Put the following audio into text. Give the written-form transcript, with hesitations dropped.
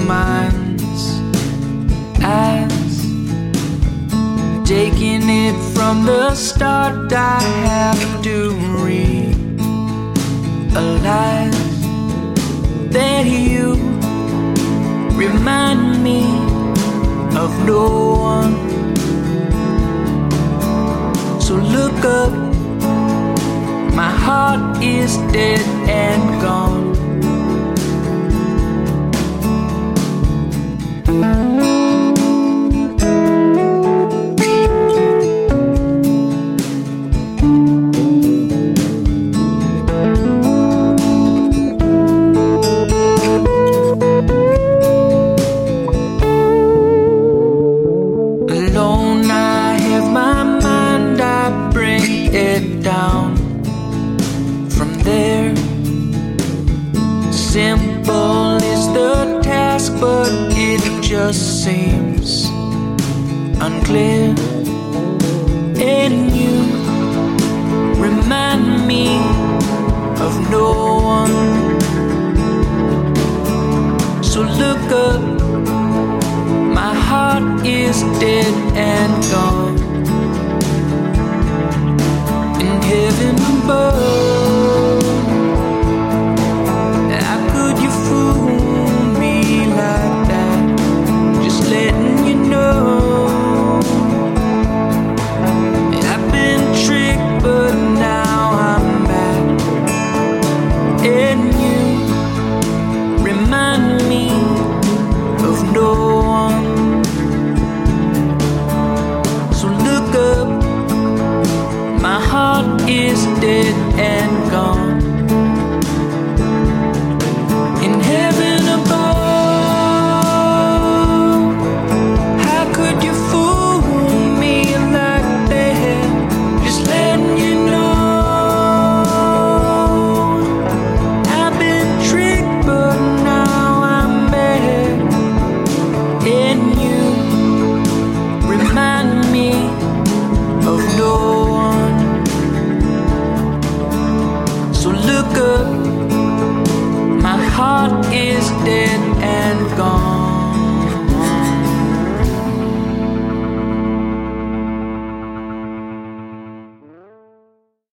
mind's eyes, taking it from the start. I have to realize that you remind me of no one. So look up, my heart is dead and gone. Alone I have my mind, I bring it down. From there, simple is the task, but it just seems unclear. And you remind me of no one. So look up, my heart is dead and gone.